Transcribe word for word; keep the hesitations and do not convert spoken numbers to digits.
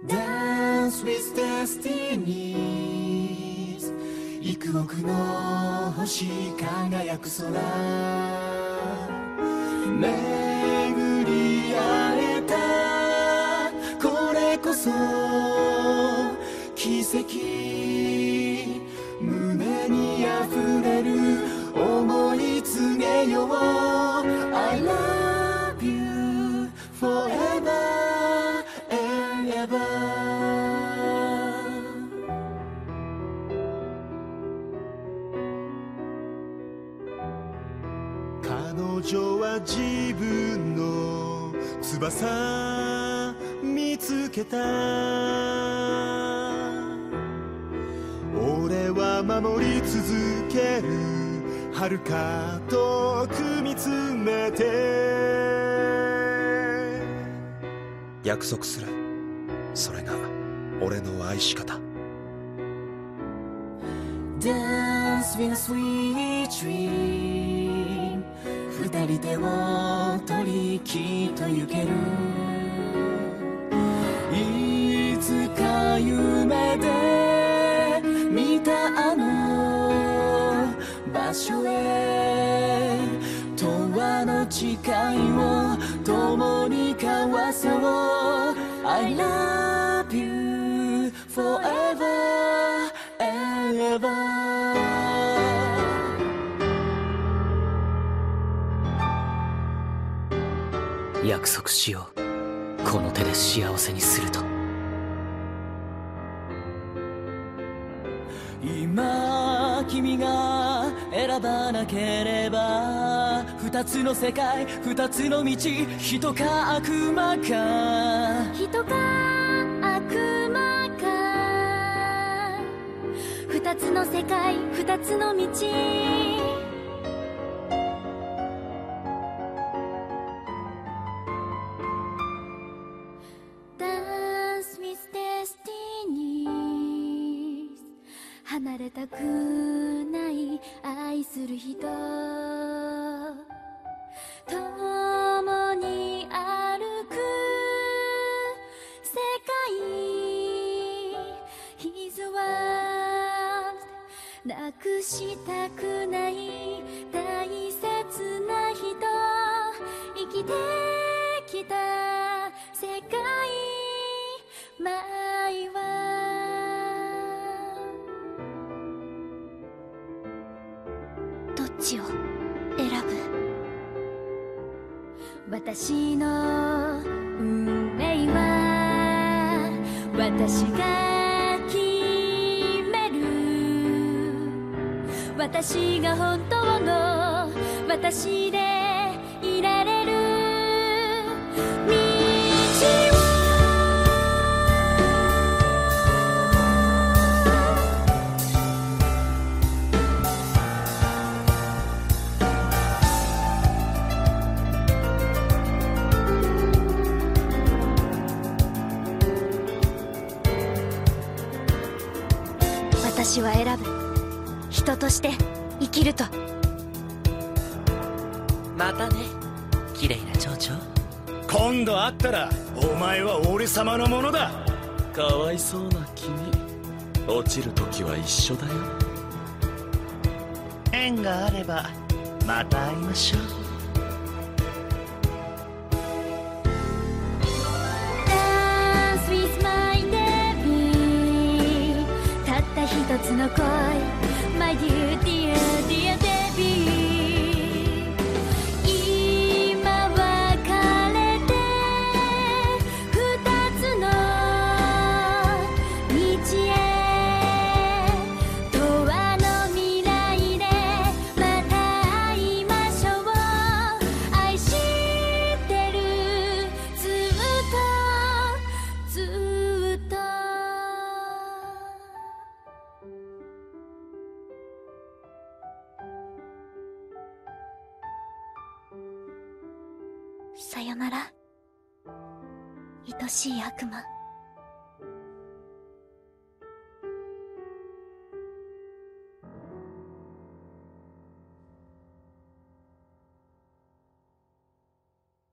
Dance with destinies 幾億の星輝く空巡り会えたこれこそ奇跡胸にあふれる思い告げよう I love you forever and ever 彼女は自分の翼見つけた俺は守り続ける遥か遠く見つめて約束するそれが俺の愛し方 Dance with a sweet dream 二人手を取りきっと行けるいつか夢で見たあの場所へ永遠の誓いを共に交わそう I love you forever and ever 約束しようこの手で幸せにすると今君が選ばなければ二つの世界二つの道人か悪魔か人か悪魔か二つの世界二つの道離れたくない愛する人共に歩く世界 His world なくしたくない大切な人生きてきた世界 My worldどっちを選ぶ私の運命は私が決める私が本当の私でいられる道を私は選ぶ人として生きるとまたね綺麗な蝶々 今度会ったらお前は俺様のものだかわいそうな君落ちる時は一緒だよ縁があればまた会いましょう一つの恋 My dear dear dear Debbie 今別れて二つの道へ永遠の未来でまた会いましょう愛してるずっとずっとさよなら愛しい悪魔